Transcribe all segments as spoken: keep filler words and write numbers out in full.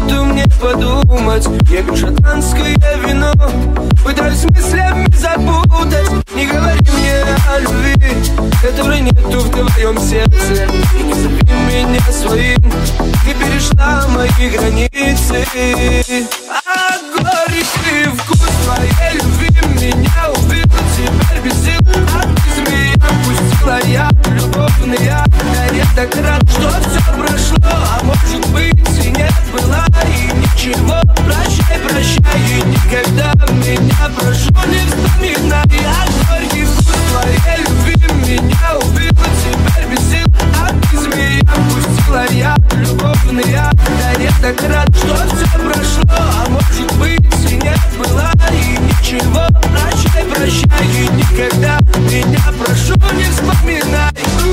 минуту мне подумать. Я пью шотландское вино, пытаюсь мыслями запутать. Не говори мне о любви, которой нету в твоем сердце. И не зови меня своим, ты перешла мои границы. А горький вкус твоей любви меня убил. Теперь без сил, а ты змея пустила я любовный яд. Я так рад, что все прошло, а может быть и не было и ничего. Прощай, прощай, и никогда меня, прошу, не вспоминай. А горький вкус твоей любви меня убил. Теперь без сил, а ты змея пустила я любовный яд. Я так рад, что все прошло, а может быть и не было и ничего. Прощай, прощай, и никогда меня, прошу, не вспоминай.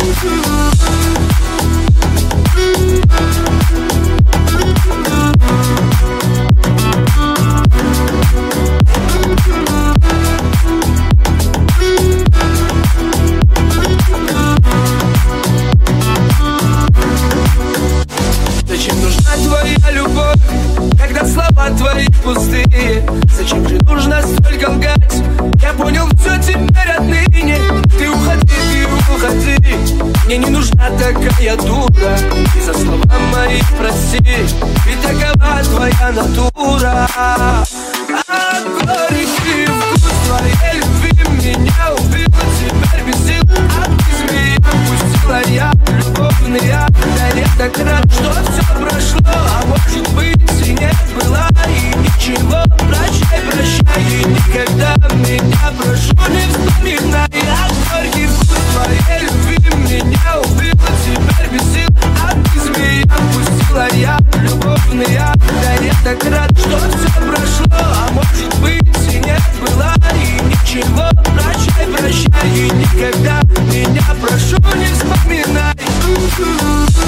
Зачем нужна твоя любовь, когда слова твои пустые? Зачем же нужно столько лгать? Я понял все теперь отныне. Ты уходи, ты уходи, мне не нужна такая дура. И за слова мои прости, ведь такова твоя натура. А горький вкус твоей любви меня убил. Теперь без сил, а ты змея пустила я любовный яд. Я так рад, что все прошло, а может быть и не было и ничего. Прощай, прощай, и никогда меня, прошу, не вспоминай. А горький вкус твоей любви меня убил. Теперь без сил, а ты змея пустила я любовный яд. Я так рад, что все прошло, а может быть и не было и ничего. Прощай, прощай, и никогда меня, прошу, не вспоминай.